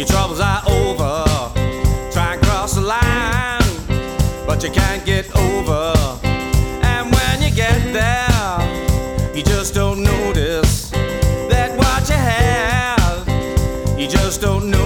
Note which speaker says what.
Speaker 1: Your troubles are over. Try and cross the line, but you can't get over. And when you get there, you just don't notice that what you have, you just don't know.